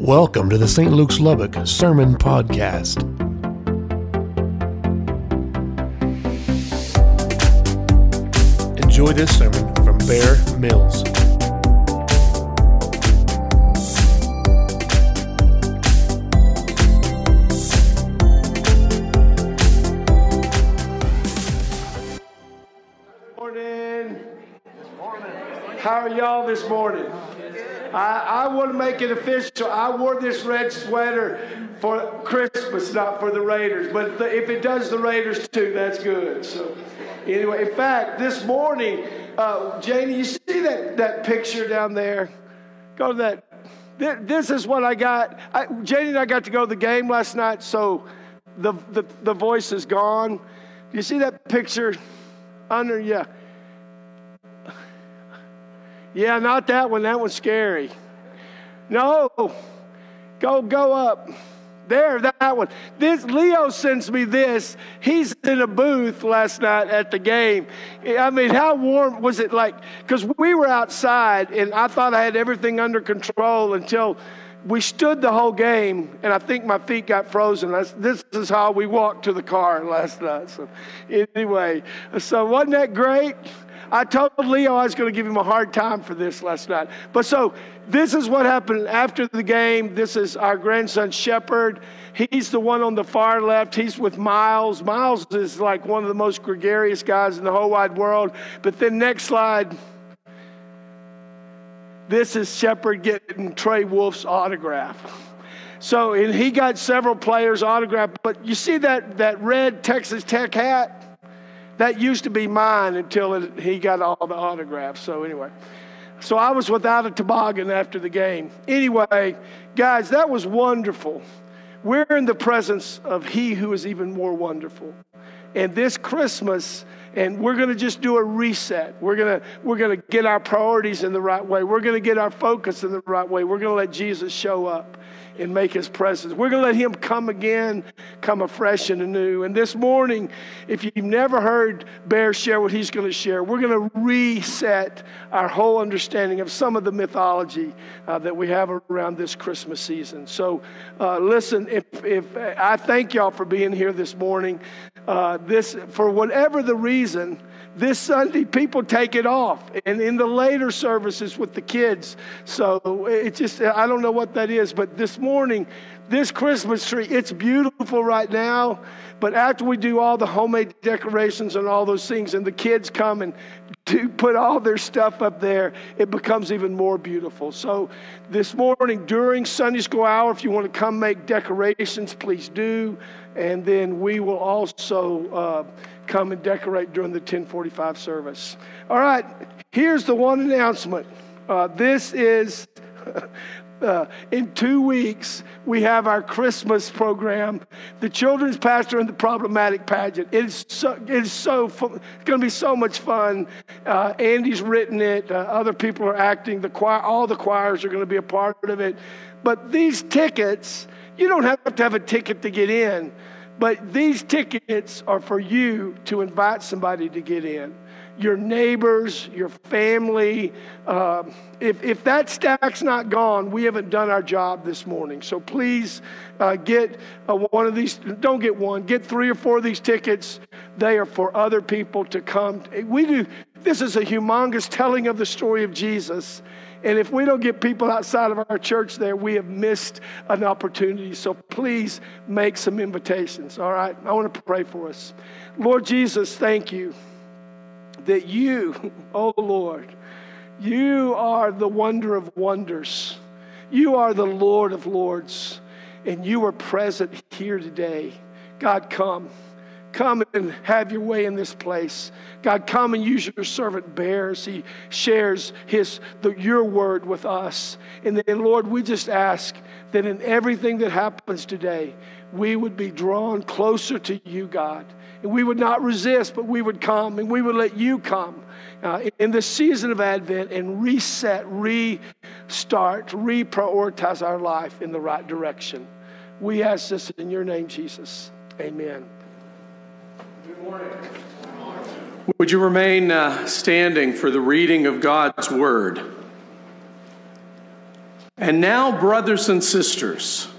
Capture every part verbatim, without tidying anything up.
Welcome to the Saint Luke's Lubbock Sermon Podcast. Enjoy this sermon from Bear Mills. Morning. How are y'all this morning? I, I want to make it official. I wore this red sweater for Christmas, not for the Raiders. But the, if it does the Raiders too, that's good. So anyway, in fact, this morning, uh, Janie, you see that, that picture down there? Go to that. This, this is what I got. I, Janie and I got to go to the game last night, so the, the, the voice is gone. You see that picture under? Yeah. Yeah, not that one. That one's scary. No, go go up. There, that one. This Leo sends me this. He's in a booth last night at the game. I mean, how warm was it? Like, because we were outside, and I thought I had everything under control until we stood the whole game, and I think my feet got frozen. That's, this is how we walked to the car last night. So, anyway, so wasn't that great? I told Leo I was going to give him a hard time for this last night. But so this is what happened after the game. This is our grandson, Shepherd. He's the one on the far left. He's with Miles. Miles is like one of the most gregarious guys in the whole wide world. But then next slide, this is Shepherd getting Trey Wolf's autograph. So, and he got several players' autograph. But you see that, that red Texas Tech hat? That used to be mine until it, he got all the autographs. So anyway, so I was without a toboggan after the game. Anyway, guys, that was wonderful. We're in the presence of He who is even more wonderful. And this Christmas, and we're going to just do a reset. We're going to we're going to get our priorities in the right way. We're going to get our focus in the right way. We're going to let Jesus show up and make his presence. We're going to let him come again, come afresh and anew. And this morning, if you've never heard Bear share what he's going to share, we're going to reset our whole understanding of some of the mythology uh, that we have around this Christmas season. So uh, listen, if, if I thank y'all for being here this morning. Uh, this, for whatever the reason, this Sunday, people take it off, and in the later services with the kids. So it just, I don't know what that is, but this morning, this Christmas tree, it's beautiful right now, but after we do all the homemade decorations and all those things, and the kids come and do put all their stuff up there, it becomes even more beautiful. So this morning, during Sunday school hour, if you want to come make decorations, please do, and then we will also uh, come and decorate during the ten forty-five service. All right, here's the one announcement. Uh, this is, uh, in two weeks, we have our Christmas program, the Children's Pastor and the Problematic Pageant. It is so, it is so fun. It's going to be so much fun. Uh, Andy's written it. Uh, other people are acting. The choir, all the choirs are going to be a part of it. But these tickets, you don't have to have a ticket to get in. But these tickets are for you to invite somebody to get in. Your neighbors, your family. Uh, if, if that stack's not gone, we haven't done our job this morning. So please uh, get uh, one of these. Don't get one. Get three or four of these tickets. They are for other people to come. We do. This is a humongous telling of the story of Jesus. And if we don't get people outside of our church there, we have missed an opportunity. So please make some invitations, all right? I want to pray for us. Lord Jesus, thank you that you, oh Lord, you are the wonder of wonders. You are the Lord of lords, and you are present here today. God, come. Come and have your way in this place. God, come and use your servant Bear as he shares his the, your word with us. And then, Lord, we just ask that in everything that happens today, we would be drawn closer to you, God. And we would not resist, but we would come and we would let you come uh, in the season of Advent and reset, restart, reprioritize our life in the right direction. We ask this in your name, Jesus. Amen. Good morning. Would you remain uh, standing for the reading of God's Word? And now, brothers and sisters,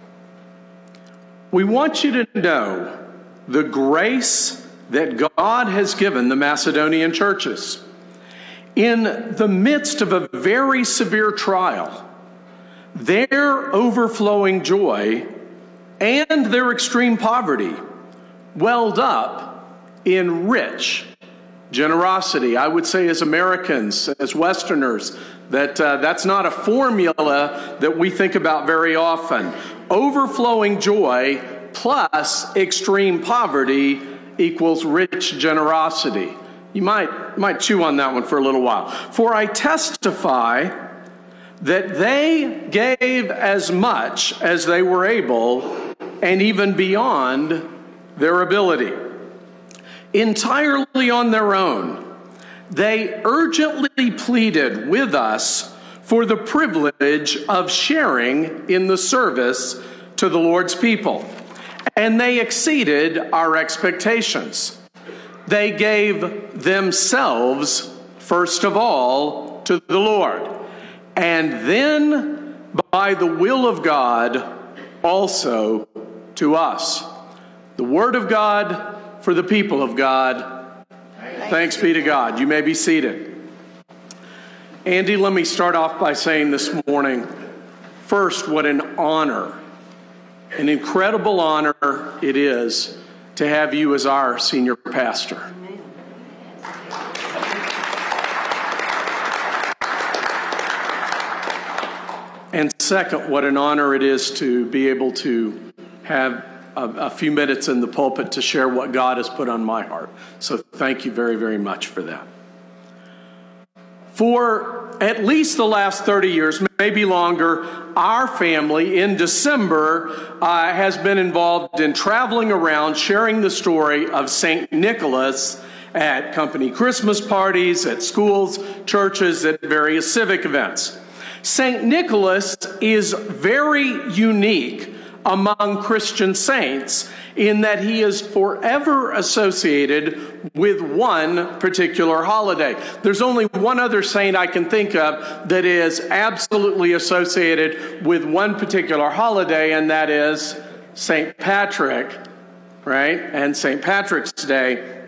we want you to know the grace that God has given the Macedonian churches. In the midst of a very severe trial, their overflowing joy and their extreme poverty welled up in rich generosity. I would say as Americans, as Westerners, that uh, that's not a formula that we think about very often. Overflowing joy plus extreme poverty equals rich generosity. You might, might chew on that one for a little while. For I testify that they gave as much as they were able and even beyond their ability. Entirely on their own, they urgently pleaded with us for the privilege of sharing in the service to the Lord's people, and they exceeded our expectations. They gave themselves, first of all, to the Lord, and then, by the will of God, also to us. The Word of God for the people of God. Thanks be to God. You may be seated. Andy, let me start off by saying this morning, first, what an honor, an incredible honor it is to have you as our senior pastor. And second, what an honor it is to be able to have a, a few minutes in the pulpit to share what God has put on my heart. So thank you very, very much for that. For at least the last thirty years, maybe longer, our family in December uh, has been involved in traveling around sharing the story of Saint Nicholas at company Christmas parties, at schools, churches, at various civic events. Saint Nicholas is very unique among Christian saints in that he is forever associated with one particular holiday. There's only one other saint I can think of that is absolutely associated with one particular holiday, and that is Saint Patrick, right? And Saint Patrick's Day.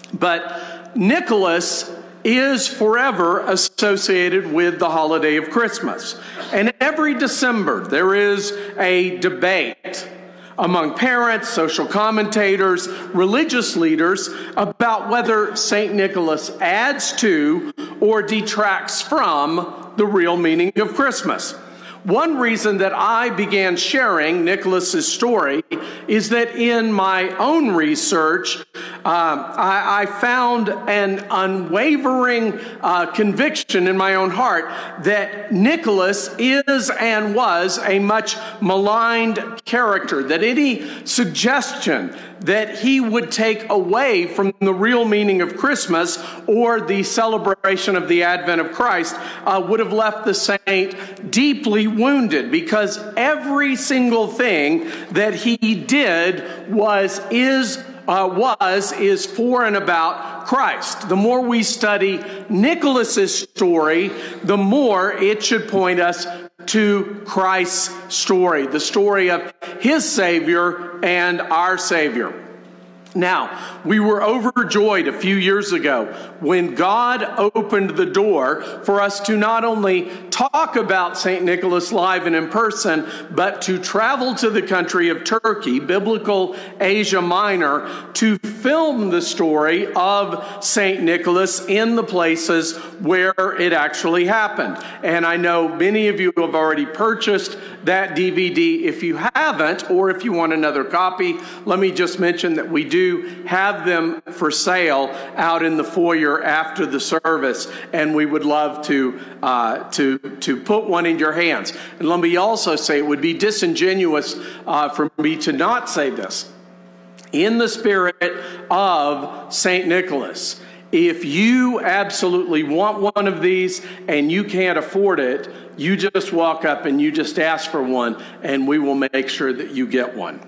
But Nicholas is forever associated with the holiday of Christmas. And every December, there is a debate among parents, social commentators, religious leaders about whether Saint Nicholas adds to or detracts from the real meaning of Christmas. One reason that I began sharing Nicholas's story is that in my own research, uh, I, I found an unwavering uh, conviction in my own heart that Nicholas is and was a much maligned character, that any suggestion that he would take away from the real meaning of Christmas or the celebration of the advent of Christ uh, would have left the saint deeply wounded, because every single thing that he did was, is, uh, was, is for and about Christ. The more we study Nicholas's story, the more it should point us to Christ's story, the story of his Savior and our Savior. Now, we were overjoyed a few years ago when God opened the door for us to not only talk about Saint Nicholas live and in person, but to travel to the country of Turkey, biblical Asia Minor, to film the story of Saint Nicholas in the places where it actually happened. And I know many of you have already purchased that D V D. If you haven't, or if you want another copy, let me just mention that we do have them for sale out in the foyer after the service, and we would love to uh, to to put one in your hands. And let me also say, it would be disingenuous uh, for me to not say this. In the spirit of Saint Nicholas, if you absolutely want one of these and you can't afford it, you just walk up and you just ask for one, and we will make sure that you get one.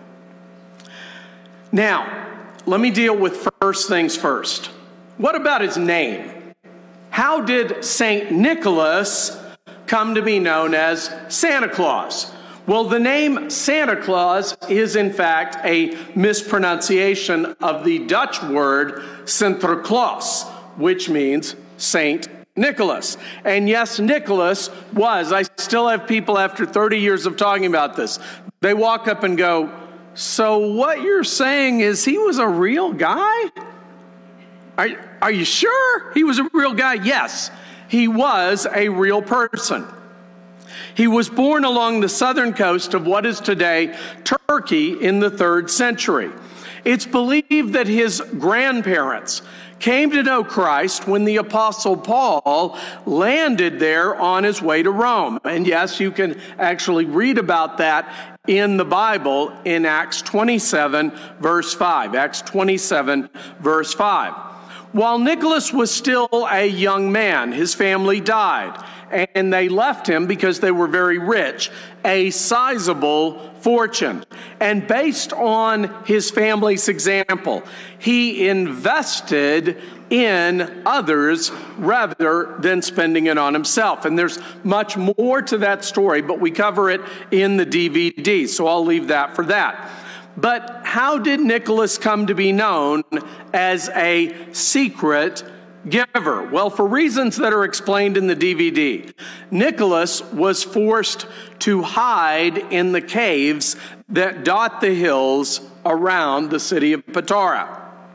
Now, let me deal with first things first. What about his name? How did Saint Nicholas come to be known as Santa Claus. Well, the name Santa Claus is in fact a mispronunciation of the Dutch word Sinterklaas, which means Saint Nicholas. And yes, Nicholas was. I still have people after thirty years of talking about this. They walk up and go, so what you're saying is he was a real guy? Are, are you sure he was a real guy? Yes, he was a real person. He was born along the southern coast of what is today Turkey in the third century. It's believed that his grandparents came to know Christ when the Apostle Paul landed there on his way to Rome. And yes, you can actually read about that in the Bible in Acts twenty-seven, verse five. Acts twenty-seven, verse five. While Nicholas was still a young man, his family died, and they left him, because they were very rich, a sizable fortune. And based on his family's example, he invested in others rather than spending it on himself. And there's much more to that story, but we cover it in the D V D, so I'll leave that for that. But how did Nicholas come to be known as a secret giver? Well, for reasons that are explained in the D V D, Nicholas was forced to hide in the caves that dot the hills around the city of Patara.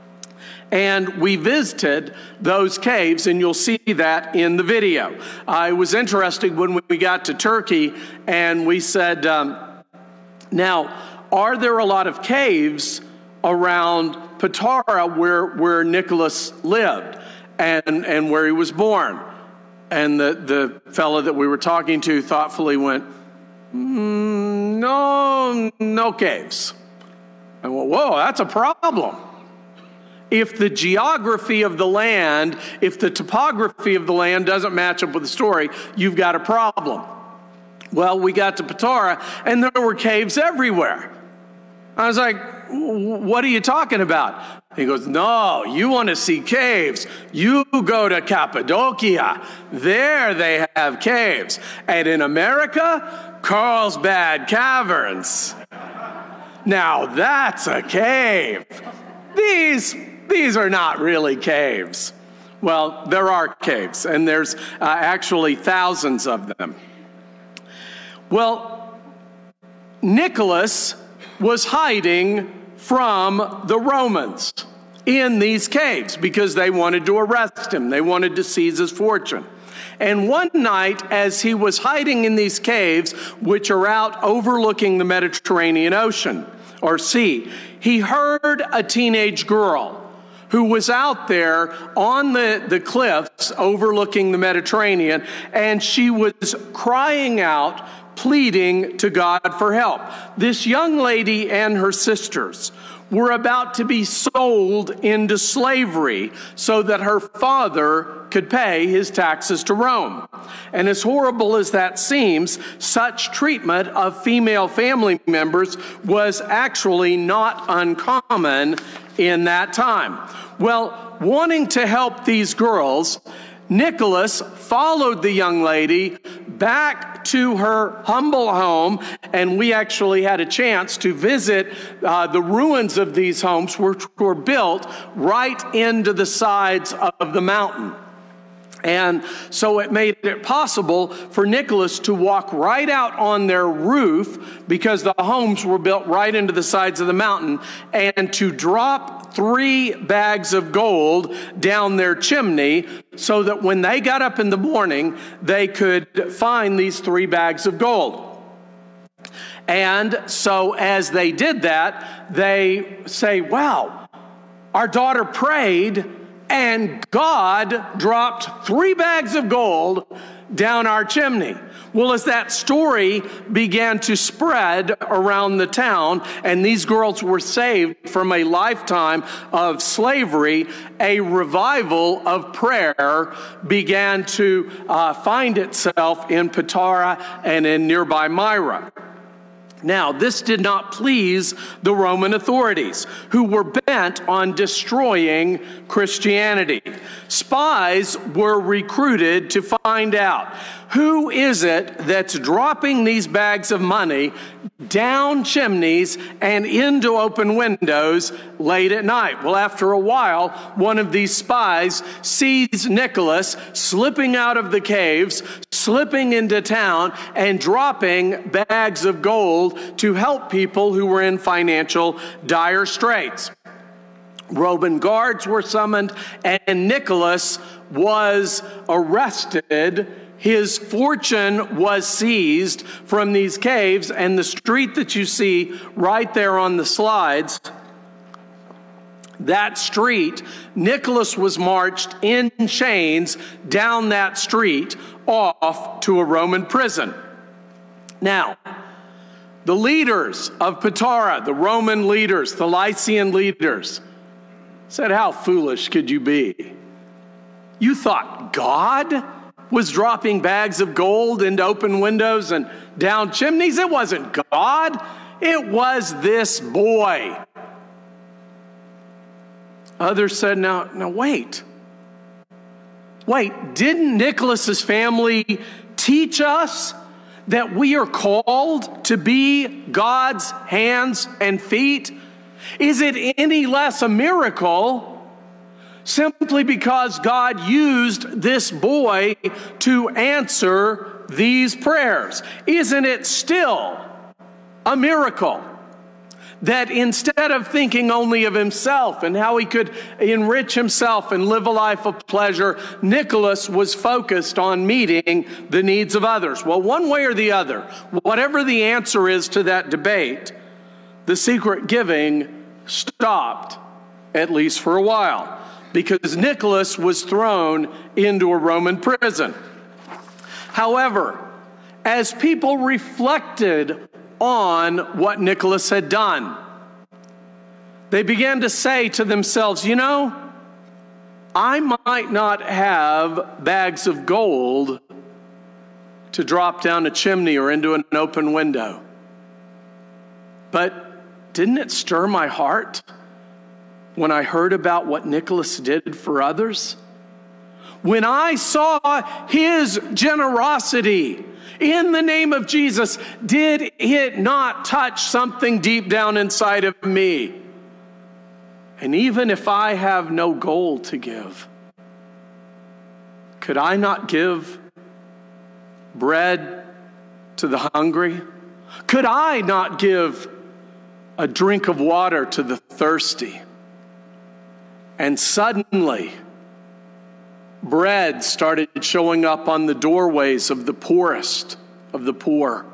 And we visited those caves, and you'll see that in the video. Uh, it was interesting when we got to Turkey, and we said, um, now, are there a lot of caves around Patara where, where Nicholas lived and, and where he was born? And the, the fellow that we were talking to thoughtfully went, mm, no, no caves. I went, whoa, that's a problem. If the geography of the land, if the topography of the land doesn't match up with the story, you've got a problem. Well, we got to Patara, and there were caves everywhere. I was like, what are you talking about? He goes, no, you want to see caves. You go to Cappadocia. There they have caves. And in America, Carlsbad Caverns. Now that's a cave. These, these are not really caves. Well, there are caves, and there's uh, actually thousands of them. Well, Nicholas was hiding from the Romans in these caves because they wanted to arrest him. They wanted to seize his fortune. And one night, as he was hiding in these caves, which are out overlooking the Mediterranean Ocean or sea, he heard a teenage girl who was out there on the, the cliffs overlooking the Mediterranean, and she was crying out, pleading to God for help. This young lady and her sisters were about to be sold into slavery so that her father could pay his taxes to Rome. And as horrible as that seems, such treatment of female family members was actually not uncommon in that time. Well, wanting to help these girls, Nicholas followed the young lady back to her humble home, and we actually had a chance to visit uh, the ruins of these homes, which were built right into the sides of the mountain. And so it made it possible for Nicholas to walk right out on their roof, because the homes were built right into the sides of the mountain, and to drop three bags of gold down their chimney so that when they got up in the morning, they could find these three bags of gold. And so as they did that, they say, wow, our daughter prayed and God dropped three bags of gold down our chimney. Well, as that story began to spread around the town and these girls were saved from a lifetime of slavery, a revival of prayer began to uh, find itself in Patara and in nearby Myra. Now, this did not please the Roman authorities, who were bent on destroying Christianity. Spies were recruited to find out, who is it that's dropping these bags of money down chimneys and into open windows late at night? Well, after a while, one of these spies sees Nicholas slipping out of the caves, slipping into town, and dropping bags of gold to help people who were in financial dire straits. Roman guards were summoned, and Nicholas was arrested. His fortune was seized from these caves, and the street that you see right there on the slides, that street, Nicholas was marched in chains down that street off to a Roman prison. Now, the leaders of Patara, the Roman leaders, the Lycian leaders, said, "How foolish could you be? You thought God was dropping bags of gold into open windows and down chimneys? It wasn't God. It was this boy." Others said, now, now wait. Wait, didn't Nicholas's family teach us that we are called to be God's hands and feet? Is it any less a miracle simply because God used this boy to answer these prayers? Isn't it still a miracle that instead of thinking only of himself and how he could enrich himself and live a life of pleasure, Nicholas was focused on meeting the needs of others? Well, one way or the other, whatever the answer is to that debate, the secret giving stopped, at least for a while, because Nicholas was thrown into a Roman prison. However, as people reflected on what Nicholas had done, they began to say to themselves, you know, I might not have bags of gold to drop down a chimney or into an open window, but didn't it stir my heart when I heard about what Nicholas did for others? When I saw his generosity in the name of Jesus, did it not touch something deep down inside of me? And even if I have no gold to give, could I not give bread to the hungry? Could I not give a drink of water to the thirsty? And suddenly, bread started showing up on the doorways of the poorest of the poor.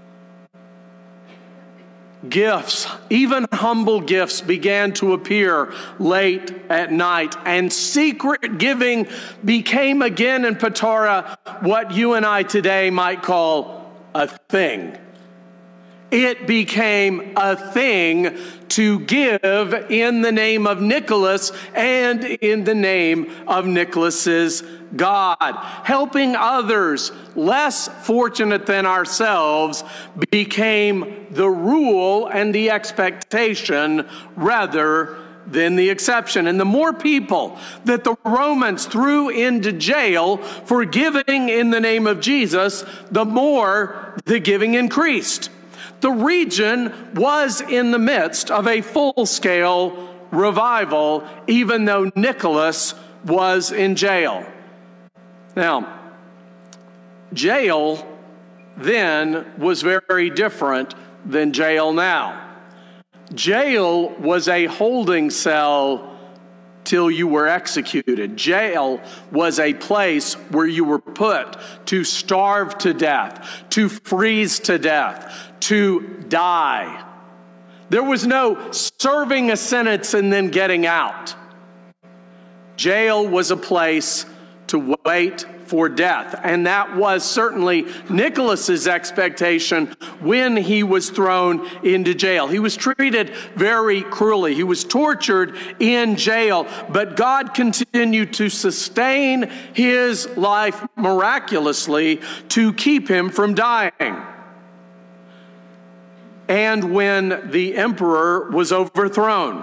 Gifts, even humble gifts, began to appear late at night, and secret giving became again in Patara what you and I today might call a thing. It became a thing to give in the name of Nicholas and in the name of Nicholas's God. Helping others less fortunate than ourselves became the rule and the expectation rather than the exception. And the more people that the Romans threw into jail for giving in the name of Jesus, the more the giving increased. The region was in the midst of a full-scale revival, even though Nicholas was in jail. Now, jail then was very different than jail now. Jail was a holding cell till you were executed. Jail was a place where you were put to starve to death, to freeze to death, to die. There was no serving a sentence and then getting out. Jail was a place to wait for death. And that was certainly Nicholas's expectation when he was thrown into jail. He was treated very cruelly. He was tortured in jail, but God continued to sustain his life miraculously to keep him from dying. and when the emperor was overthrown.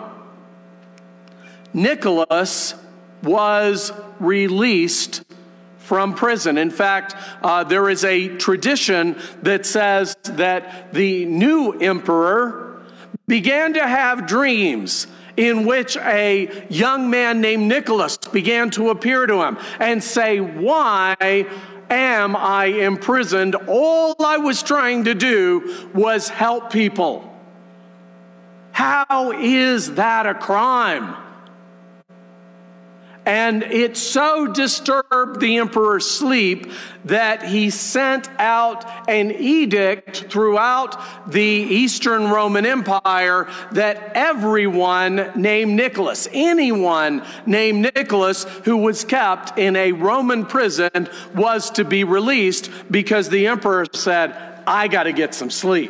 Nicholas was released from prison. In fact, uh, there is a tradition that says that the new emperor began to have dreams in which a young man named Nicholas began to appear to him and say, "Why am I imprisoned? All I was trying to do was help people. How is that a crime?" And it so disturbed the emperor's sleep that he sent out an edict throughout the Eastern Roman Empire that everyone named Nicholas, anyone named Nicholas who was kept in a Roman prison, was to be released, because the emperor said, "I got to get some sleep."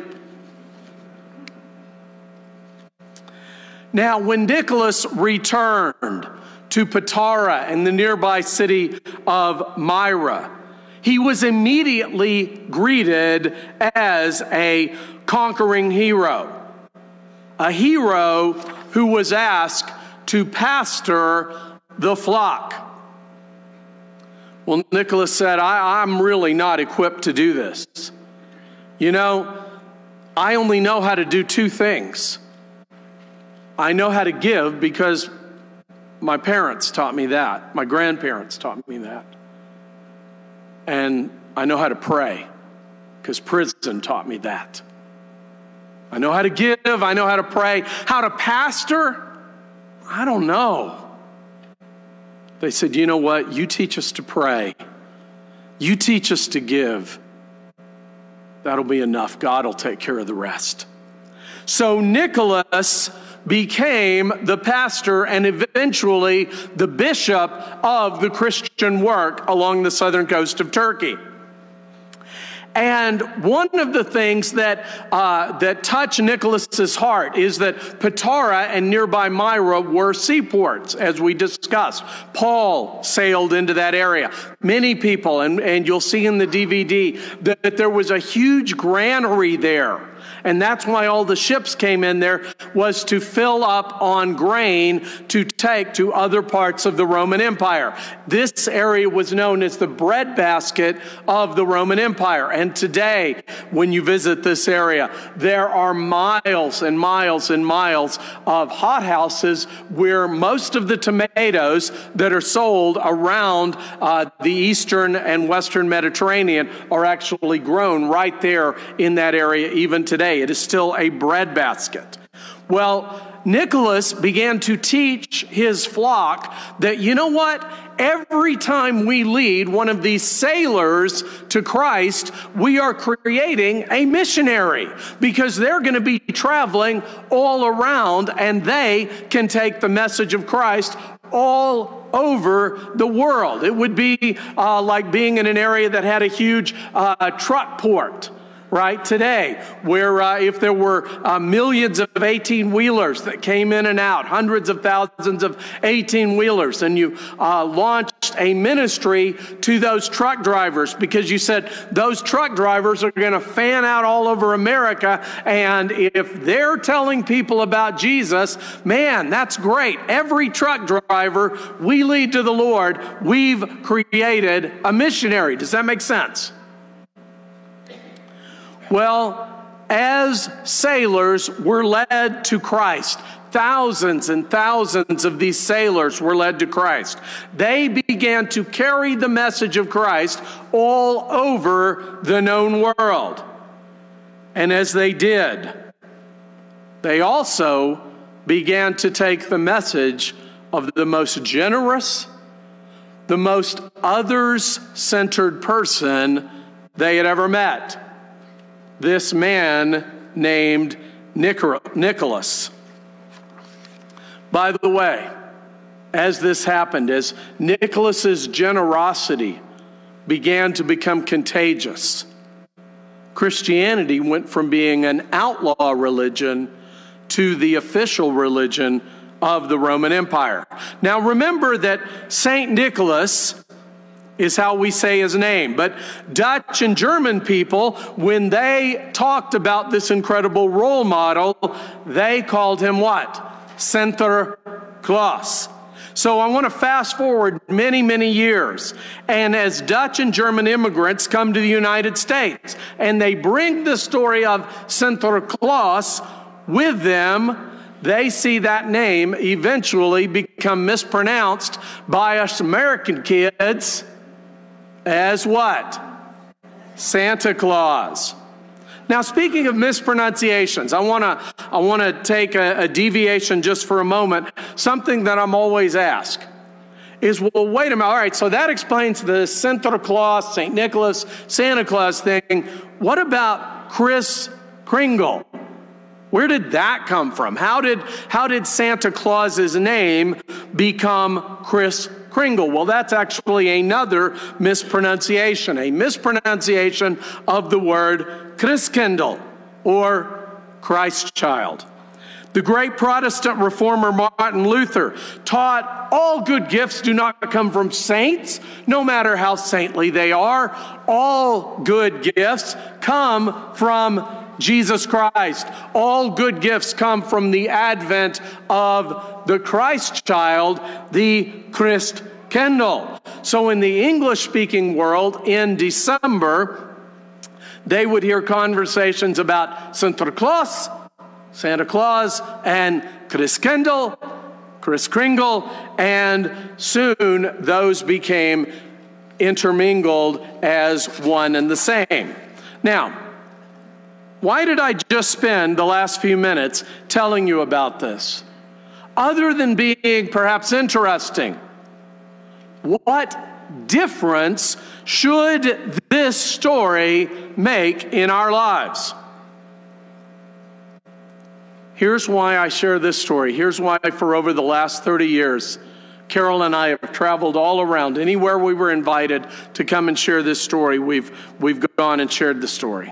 Now, when Nicholas returned to Patara and the nearby city of Myra, he was immediately greeted as a conquering hero, a hero who was asked to pastor the flock. Well, Nicholas said, I, I'm really not equipped to do this. You know, I only know how to do two things. I know how to give because my parents taught me that. My grandparents taught me that. And I know how to pray because prison taught me that. I know how to give. I know how to pray. How to pastor? I don't know. They said, you know what? You teach us to pray. You teach us to give. That'll be enough. God will take care of the rest. So Nicholas became the pastor and eventually the bishop of the Christian work along the southern coast of Turkey. And one of the things that uh, that touched Nicholas's heart is that Patara and nearby Myra were seaports, as we discussed. Paul sailed into that area. Many people, and, and you'll see in the D V D, that, that there was a huge granary there. And that's why all the ships came in there, was to fill up on grain to take to other parts of the Roman Empire. This area was known as the breadbasket of the Roman Empire. And today, when you visit this area, there are miles and miles and miles of hothouses where most of the tomatoes that are sold around uh, the eastern and western Mediterranean are actually grown right there in that area even today. It is still a breadbasket. Well, Nicholas began to teach his flock that, you know what? Every time we lead one of these sailors to Christ, we are creating a missionary, because they're going to be traveling all around and they can take the message of Christ all over the world. It would be uh, like being in an area that had a huge uh, truck port. Right today, where uh, if there were uh, millions of eighteen-wheelers that came in and out, hundreds of thousands of eighteen-wheelers, and you uh, launched a ministry to those truck drivers, because you said those truck drivers are going to fan out all over America, and if they're telling people about Jesus, man, that's great. Every truck driver we lead to the Lord, we've created a missionary. Does that make sense? Well, as sailors were led to Christ, thousands and thousands of these sailors were led to Christ. They began to carry the message of Christ all over the known world. And as they did, they also began to take the message of the most generous, the most others-centered person they had ever met. This man named Nicholas. By the way, as this happened, as Nicholas's generosity began to become contagious, Christianity went from being an outlaw religion to the official religion of the Roman Empire. Now remember that Saint Nicholas is how we say his name. But Dutch and German people, when they talked about this incredible role model, they called him what? Sinterklaas. So I want to fast forward many, many years. And as Dutch and German immigrants come to the United States, and they bring the story of Sinterklaas with them, they see that name eventually become mispronounced by us American kids as what? Santa Claus. Now, speaking of mispronunciations, I want to I want to take a, a deviation just for a moment. Something that I'm always asked is, well, wait a minute. All right, so that explains the Santa Claus, Saint Nicholas, Santa Claus thing. What about Kris Kringle? Where did that come from? How did how did Santa Claus's name become Kris Kringle? Well, that's actually another mispronunciation, a mispronunciation of the word Christkindl, or Christ child. The great Protestant reformer Martin Luther taught all good gifts do not come from saints, no matter how saintly they are. All good gifts come from Jesus Christ. All good gifts come from the advent of the Christ child, the Christkindl. So in the English-speaking world, in December, they would hear conversations about Santa Claus, Santa Claus, and Christkindl, Kris Kringle, and soon those became intermingled as one and the same. Now, why did I just spend the last few minutes telling you about this? Other than being perhaps interesting, what difference should this story make in our lives? Here's why I share this story. Here's why for over the last thirty years, Carol and I have traveled all around. Anywhere we were invited to come and share this story, we've, we've gone and shared the story.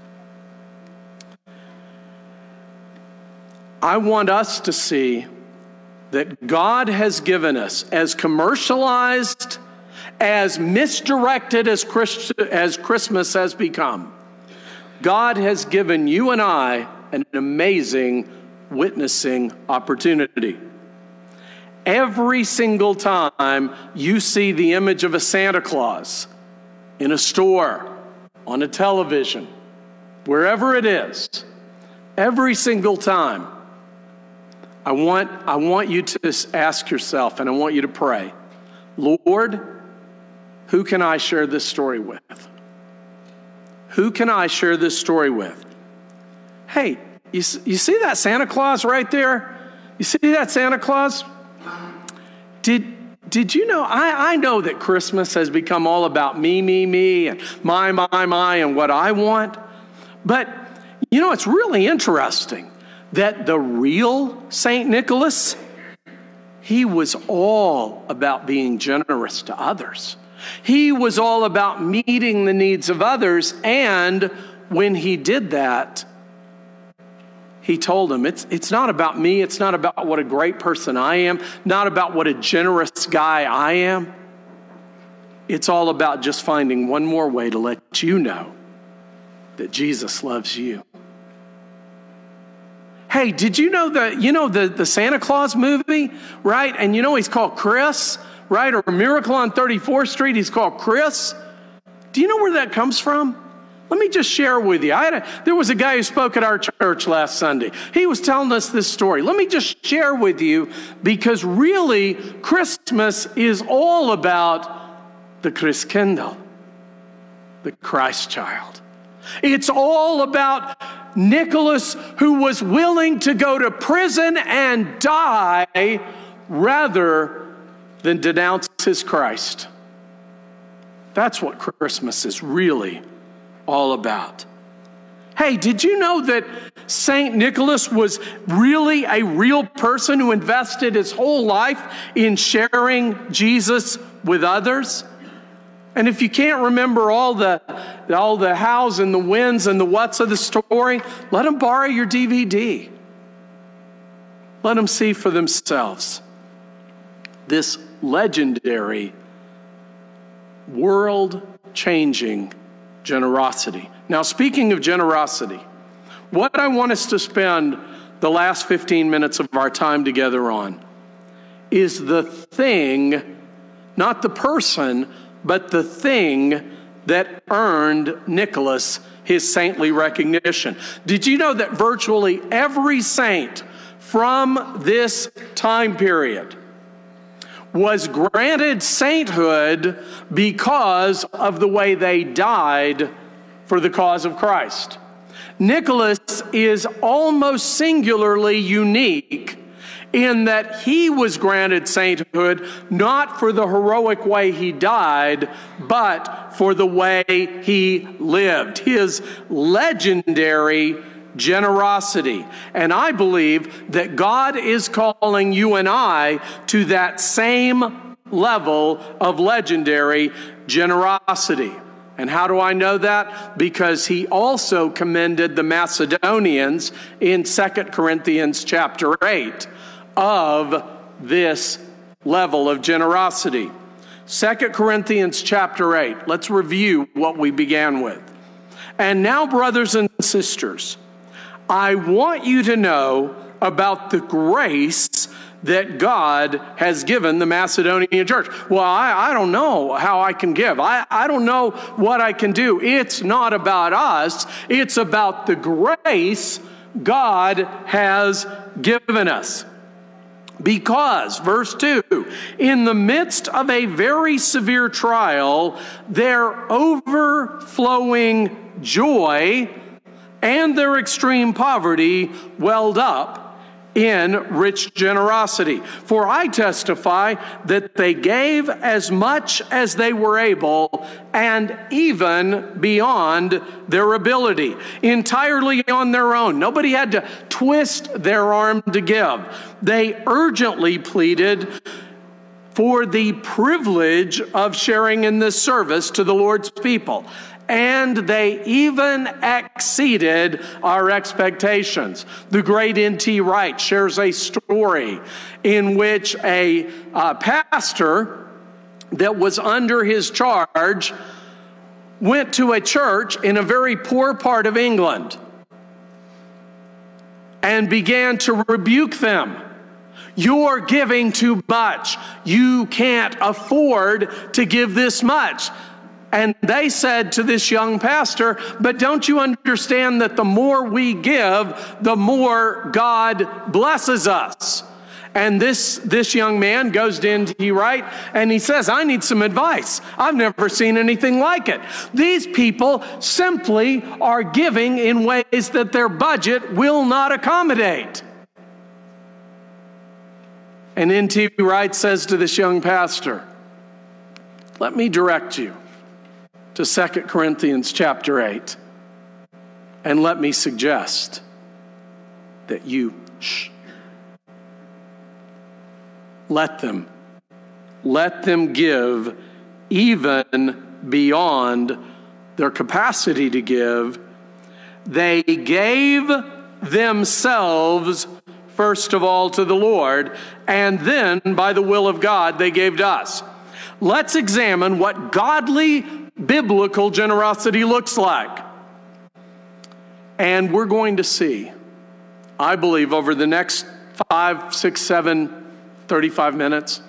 I want us to see that God has given us, as commercialized, as misdirected as, Christ, as Christmas has become, God has given you and I an amazing witnessing opportunity. Every single time you see the image of a Santa Claus in a store, on a television, wherever it is, every single time, I want, I want you to ask yourself, and I want you to pray, Lord, who can I share this story with? Who can I share this story with? Hey, you, you see that Santa Claus right there? You see that Santa Claus? Did, did you know, I, I know that Christmas has become all about me, me, me, and my, my, my, and what I want. But, you know, it's really interesting that the real Saint Nicholas, he was all about being generous to others. He was all about meeting the needs of others, and when he did that, he told them, it's, it's not about me, it's not about what a great person I am, not about what a generous guy I am. It's all about just finding one more way to let you know that Jesus loves you. Hey, did you know the, you know the, the Santa Claus movie, right? And you know he's called Chris, right? Or Miracle on thirty-fourth Street, he's called Chris. Do you know where that comes from? Let me just share with you. I had a, there was a guy who spoke at our church last Sunday. He was telling us this story. Let me just share with you, because really Christmas is all about the Christkindl, the Christ child. It's all about Nicholas, who was willing to go to prison and die rather than denounce his Christ. That's what Christmas is really all about. Hey, did you know that Saint Nicholas was really a real person who invested his whole life in sharing Jesus with others? And if you can't remember all the all the hows and the whens and the whats of the story, let them borrow your D V D. Let them see for themselves this legendary world-changing generosity. Now, speaking of generosity, what I want us to spend the last fifteen minutes of our time together on is the thing, not the person, but the thing that earned Nicholas his saintly recognition. Did you know that virtually every saint from this time period was granted sainthood because of the way they died for the cause of Christ? Nicholas is almost singularly unique in that he was granted sainthood not for the heroic way he died, but for the way he lived, his legendary generosity. And I believe that God is calling you and I to that same level of legendary generosity. And how do I know that? Because he also commended the Macedonians in Second Corinthians chapter eight of this level of generosity. Second Corinthians chapter eight. Let's review what we began with. And now, brothers and sisters, I want you to know about the grace that God has given the Macedonian church. Well, I, I don't know how I can give. I, I don't know what I can do. It's not about us. It's about the grace God has given us. Because, verse two, in the midst of a very severe trial, their overflowing joy and their extreme poverty welled up in rich generosity. For I testify that they gave as much as they were able, and even beyond their ability, entirely on their own. Nobody had to twist their arm to give. They urgently pleaded for the privilege of sharing in this service to the Lord's people. And they even exceeded our expectations. The great N T Wright shares a story in which a uh, pastor that was under his charge went to a church in a very poor part of England and began to rebuke them. You're giving too much. You can't afford to give this much. And they said to this young pastor, but don't you understand that the more we give, the more God blesses us? And this, this young man goes to N T Wright and he says, I need some advice. I've never seen anything like it. These people simply are giving in ways that their budget will not accommodate. And N T Wright says to this young pastor, let me direct you to Second Corinthians chapter eight. And let me suggest that you, shh, let them, let them give even beyond their capacity to give. They gave themselves first of all to the Lord, and then by the will of God, they gave to us. Let's examine what godly biblical generosity looks like. And we're going to see, I believe, over the next five, six, seven, thirty-five minutes,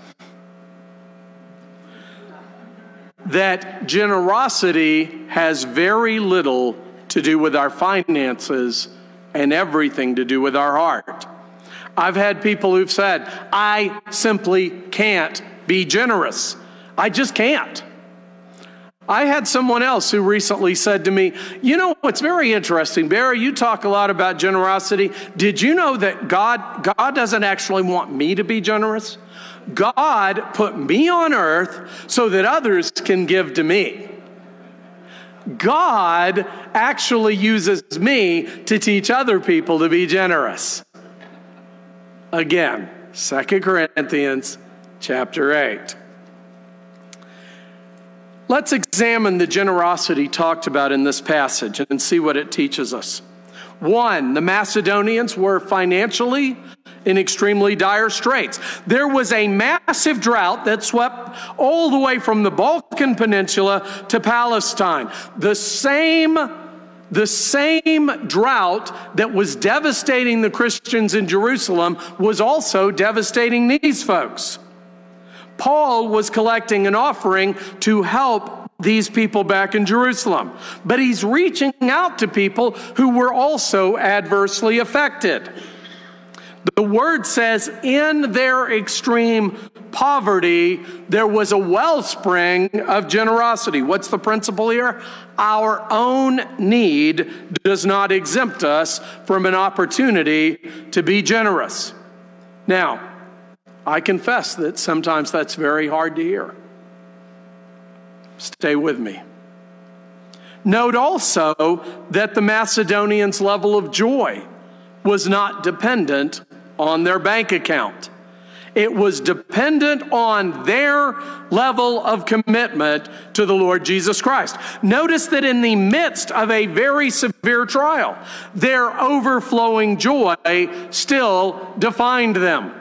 that generosity has very little to do with our finances and everything to do with our heart. I've had people who've said, I simply can't be generous. I just can't. I had someone else who recently said to me, you know, what's very interesting, Barry, you talk a lot about generosity. Did you know that God, God doesn't actually want me to be generous? God put me on earth so that others can give to me. God actually uses me to teach other people to be generous. Again, Second Corinthians chapter eight. Let's examine the generosity talked about in this passage and see what it teaches us. One, the Macedonians were financially in extremely dire straits. There was a massive drought that swept all the way from the Balkan Peninsula to Palestine. The same, the same drought that was devastating the Christians in Jerusalem was also devastating these folks. Paul was collecting an offering to help these people back in Jerusalem, but he's reaching out to people who were also adversely affected. The word says, in their extreme poverty, there was a wellspring of generosity. What's the principle here? Our own need does not exempt us from an opportunity to be generous. Now, I confess that sometimes that's very hard to hear. Stay with me. Note also that the Macedonians' level of joy was not dependent on their bank account. It was dependent on their level of commitment to the Lord Jesus Christ. Notice that in the midst of a very severe trial, their overflowing joy still defined them.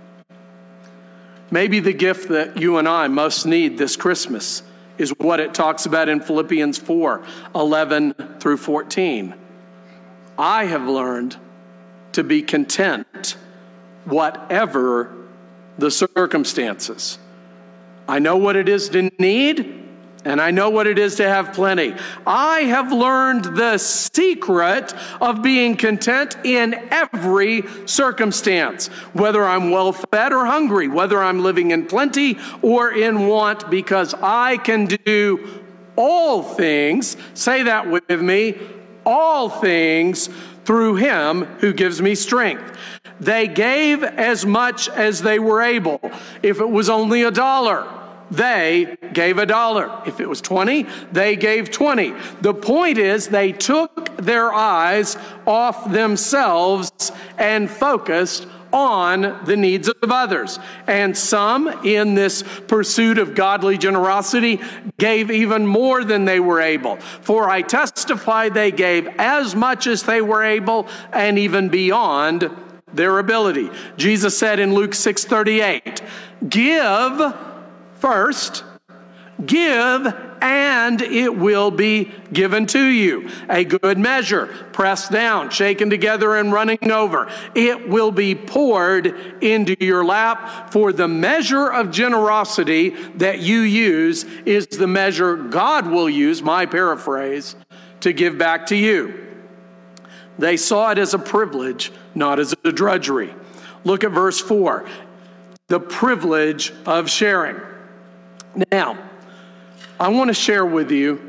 Maybe the gift that you and I most need this Christmas is what it talks about in Philippians four, eleven through fourteen. I have learned to be content whatever the circumstances. I know what it is to need, and I know what it is to have plenty. I have learned the secret of being content in every circumstance, whether I'm well-fed or hungry, whether I'm living in plenty or in want, because I can do all things, say that with me, all things through him who gives me strength. They gave as much as they were able. If it was only a dollar, they gave a dollar. If it was twenty, they gave twenty. The point is, they took their eyes off themselves and focused on the needs of others. And some, in this pursuit of godly generosity, gave even more than they were able. For I testify they gave as much as they were able and even beyond their ability. Jesus said in Luke six thirty-eight, give first, give, and it will be given to you. A good measure, pressed down, shaken together, and running over. It will be poured into your lap, for the measure of generosity that you use is the measure God will use, my paraphrase, to give back to you. They saw it as a privilege, not as a drudgery. Look at verse four. The privilege of sharing. Now, I want to share with you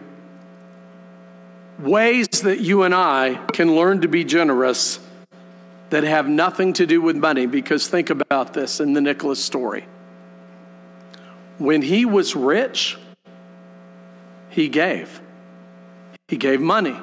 ways that you and I can learn to be generous that have nothing to do with money, because think about this in the Nicholas story. When he was rich, he gave. He gave money.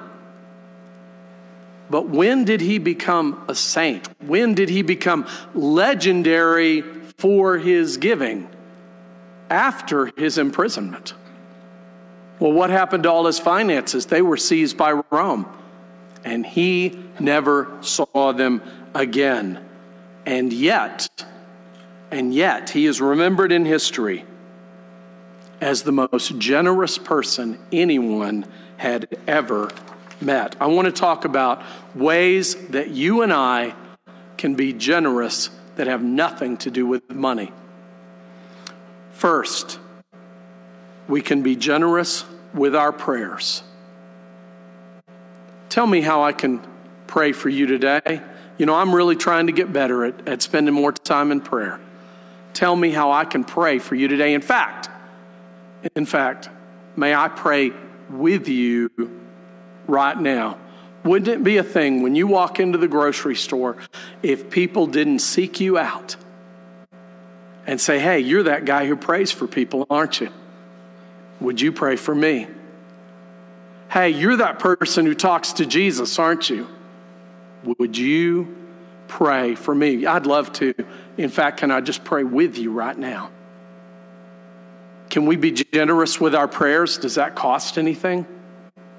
But when did he become a saint? When did he become legendary for his giving? After his imprisonment. Well, what happened to all his finances? They were seized by Rome, and he never saw them again. And yet, and yet, he is remembered in history as the most generous person anyone had ever met. I want to talk about ways that you and I can be generous that have nothing to do with money. First, we can be generous with our prayers. Tell me how I can pray for you today. You know, I'm really trying to get better at, at spending more time in prayer. Tell me how I can pray for you today. In fact, in fact, may I pray with you right now? Wouldn't it be a thing when you walk into the grocery store if people didn't seek you out and say, hey, you're that guy who prays for people, aren't you? Would you pray for me? Hey, you're that person who talks to Jesus, aren't you? Would you pray for me? I'd love to. In fact, can I just pray with you right now? Can we be generous with our prayers? Does that cost anything?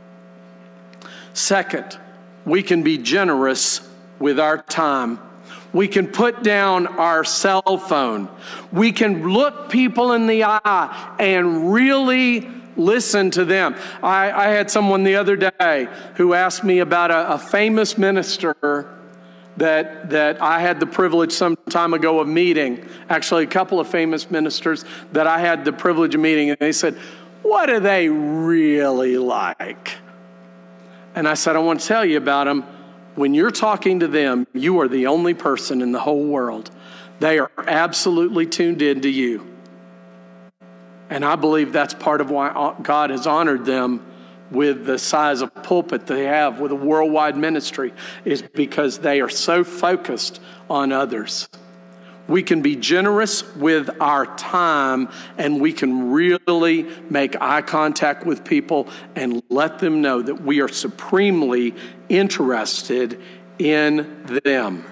Second, we can be generous with our time. We can put down our cell phone. We can look people in the eye and really listen to them. I, I had someone the other day who asked me about a, a famous minister that that I had the privilege some time ago of meeting. Actually, a couple of famous ministers that I had the privilege of meeting. And they said, what are they really like? And I said, I want to tell you about them. When you're talking to them, you are the only person in the whole world. They are absolutely tuned in to you. And I believe that's part of why God has honored them with the size of pulpit they have with a worldwide ministry, is because they are so focused on others. We can be generous with our time, and we can really make eye contact with people and let them know that we are supremely interested in them.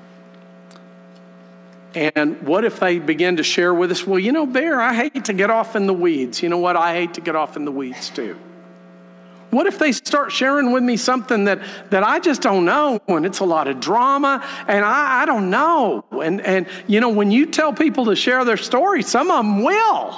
And what if they begin to share with us, well, you know, Bear, I hate to get off in the weeds. You know what? I hate to get off in the weeds too. What if they start sharing with me something that, that I just don't know, and it's a lot of drama, and I, I don't know. And, and, you know, when you tell people to share their story, some of them will.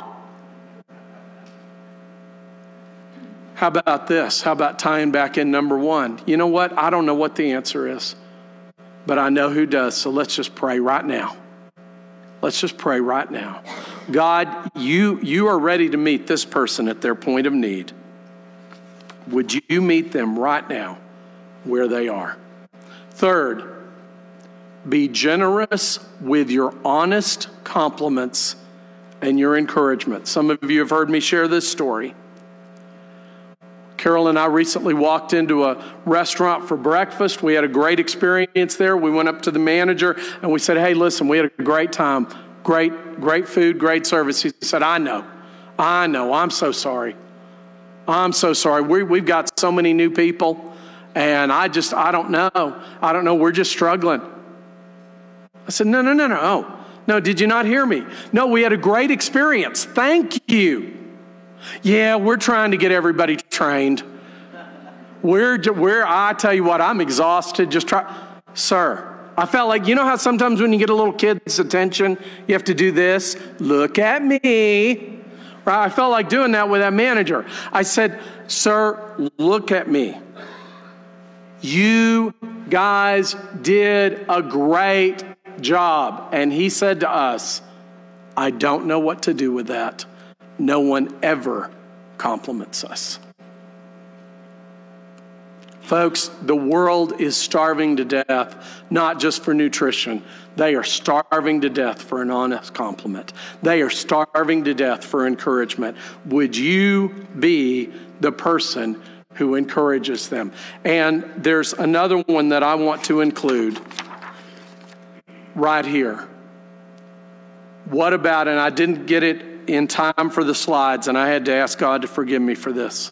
How about this? How about tying back in number one? You know what? I don't know what the answer is, but I know who does, so let's just pray right now. Let's just pray right now. God, you, you are ready to meet this person at their point of need. Would you meet them right now where they are? Third, be generous with your honest compliments and your encouragement. Some of you have heard me share this story. Carol and I recently walked into a restaurant for breakfast. We had a great experience there. We went up to the manager and we said, hey, listen, we had a great time. Great, great food, great service. He said, I know, I know, I'm so sorry. I'm so sorry. We, we've got so many new people, and I just, I don't know. I don't know. We're just struggling. I said, no, no, no, no. Oh, no, did you not hear me? No, we had a great experience. Thank you. Yeah, we're trying to get everybody trained. We're, we're, I tell you what, I'm exhausted. Just try. Sir, I felt like, you know how sometimes when you get a little kid's attention, you have to do this? Look at me. I felt like doing that with that manager. I said, sir, look at me. You guys did a great job. And he said to us, I don't know what to do with that. No one ever compliments us. Folks, the world is starving to death, not just for nutrition. They are starving to death for an honest compliment. They are starving to death for encouragement. Would you be the person who encourages them? And there's another one that I want to include right here. What about, and I didn't get it in time for the slides, and I had to ask God to forgive me for this.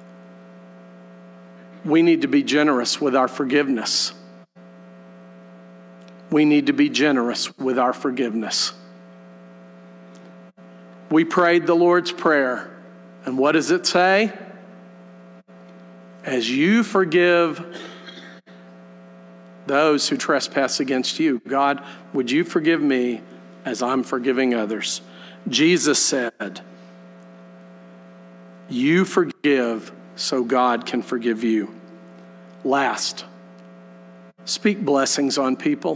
We need to be generous with our forgiveness. We need to be generous with our forgiveness. We prayed the Lord's Prayer, and what does it say? As you forgive those who trespass against you, God, would you forgive me as I'm forgiving others? Jesus said, you forgive so God can forgive you. Last, speak blessings on people.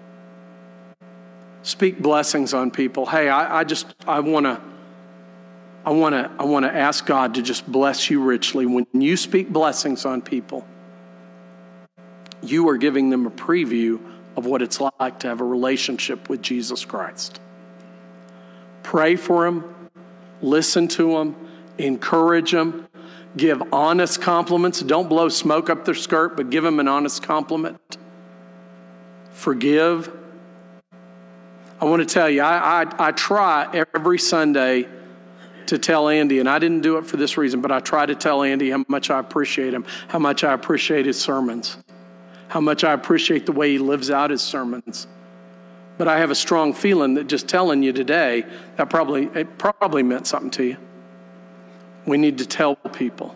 Speak blessings on people. Hey, I, I just, I want to, I want to, I want to ask God to just bless you richly. When you speak blessings on people, you are giving them a preview of what it's like to have a relationship with Jesus Christ. Pray for them, listen to them, encourage them, give honest compliments. Don't blow smoke up their skirt, but give them an honest compliment. Forgive. I want to tell you, I, I, I try every Sunday to tell Andy, and I didn't do it for this reason, but I try to tell Andy how much I appreciate him, how much I appreciate his sermons, how much I appreciate the way he lives out his sermons. But I have a strong feeling that just telling you today, that probably it probably meant something to you. We need to tell people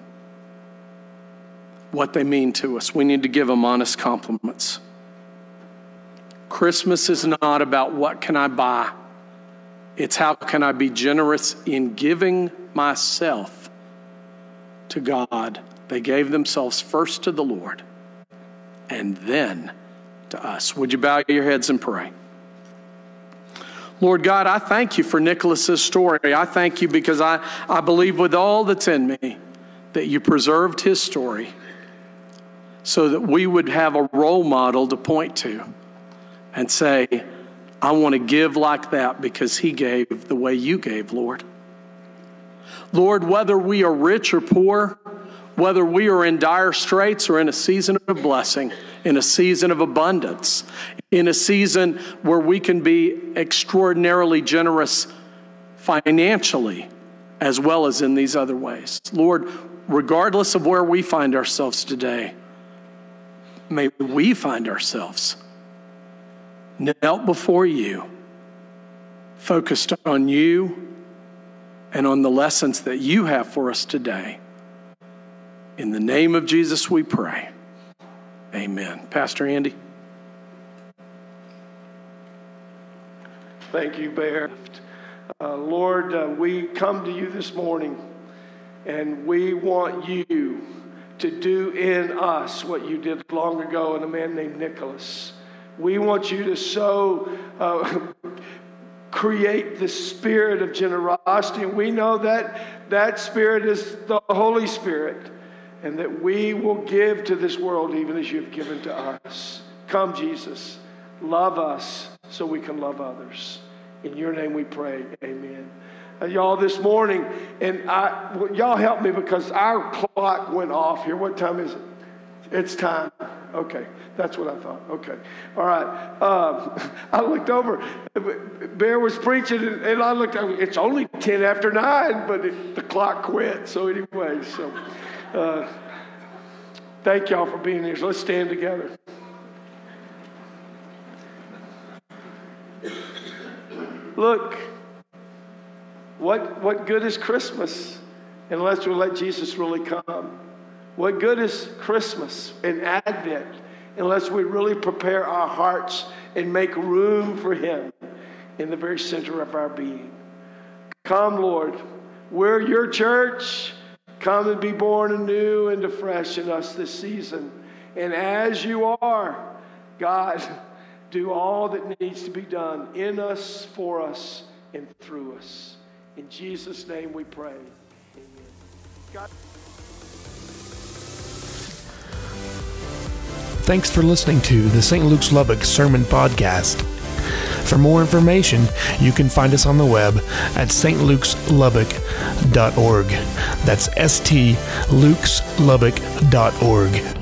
what they mean to us. We need to give them honest compliments. Christmas is not about what can I buy. It's how can I be generous in giving myself to God. They gave themselves first to the Lord and then to us. Would you bow your heads and pray? Lord God, I thank you for Nicholas's story. I thank you because I, I believe with all that's in me that you preserved his story so that we would have a role model to point to and say, I want to give like that because he gave the way you gave, Lord. Lord, whether we are rich or poor, whether we are in dire straits or in a season of blessing, in a season of abundance, in a season where we can be extraordinarily generous financially as well as in these other ways. Lord, regardless of where we find ourselves today, may we find ourselves knelt before you, focused on you and on the lessons that you have for us today. In the name of Jesus we pray. Amen. Pastor Andy. Thank you, Bear. Uh, Lord, uh, we come to you this morning, and we want you to do in us what you did long ago in a man named Nicholas. We want you to so uh, create the spirit of generosity. We know that that spirit is the Holy Spirit, and that we will give to this world even as you've given to us. Come, Jesus, love us so we can love others. In your name we pray, amen. Uh, y'all, this morning, and I, well, y'all help me because our clock went off here. What time is it? It's time. Okay, that's what I thought. Okay, all right. Um, I looked over. Bear was preaching, and, and I looked. It's only ten after nine, but it, the clock quit. So anyway, so uh, thank y'all for being here. So let's stand together. Look, what what good is Christmas unless we let Jesus really come? What good is Christmas and Advent unless we really prepare our hearts and make room for him in the very center of our being? Come, Lord, we're your church. Come and be born anew and afresh in us this season. And as you are, God, do all that needs to be done in us, for us, and through us. In Jesus' name we pray. Amen. God. Thanks for listening to the Saint Luke's Lubbock Sermon Podcast. For more information, you can find us on the web at s t lukes lubbock dot org. That's S T Lukes Lubbock dot org.